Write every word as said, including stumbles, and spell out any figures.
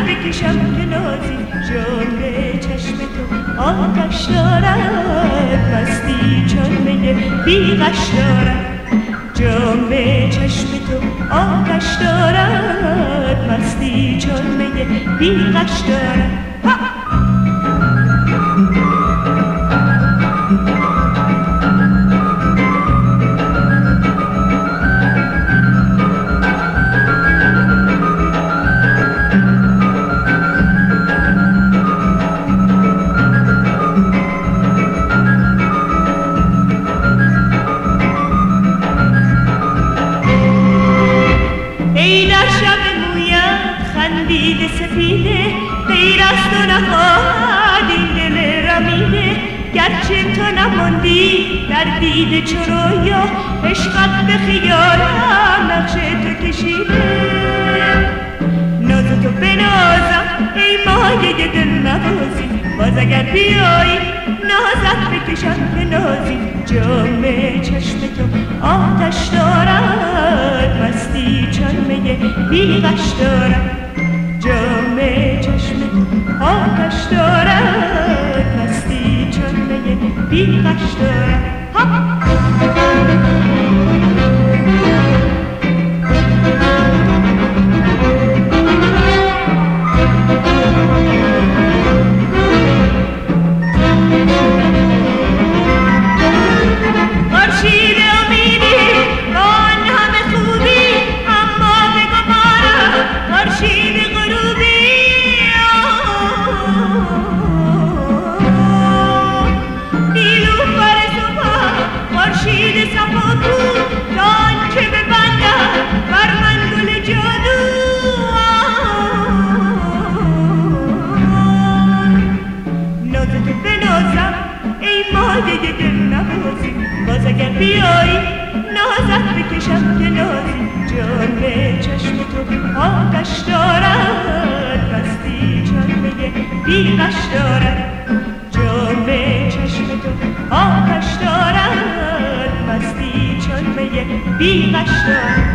بکشم که نازی جام چشم تو آتش دارد، مستی چون می بیغش دارد. جام چشم تو آتش دارد، مستی چون می بیغش دارد. خندیده سفیده غیر از تو نخواهد این دل رمیده، گرچه تو نماندی در دیده چو رویا، عشقت به خیالم نقش تو کشیده. ناز تو بنازم ای مایه دل نوازی، باز اگر بیایی نازت بکشم به نازی. جام چشم تو آتش دارد، مستی چون می بیغش دارد. جام چشم تو آتش دارد، مستی چون می بیغش دارد. باز اگر بیایی نازت بکشم که نازی. جام چشم تو آتش دارد، مستی چون می بیغش دارد. جام چشم تو آتش دارد، مستی چون می بیغش دارد.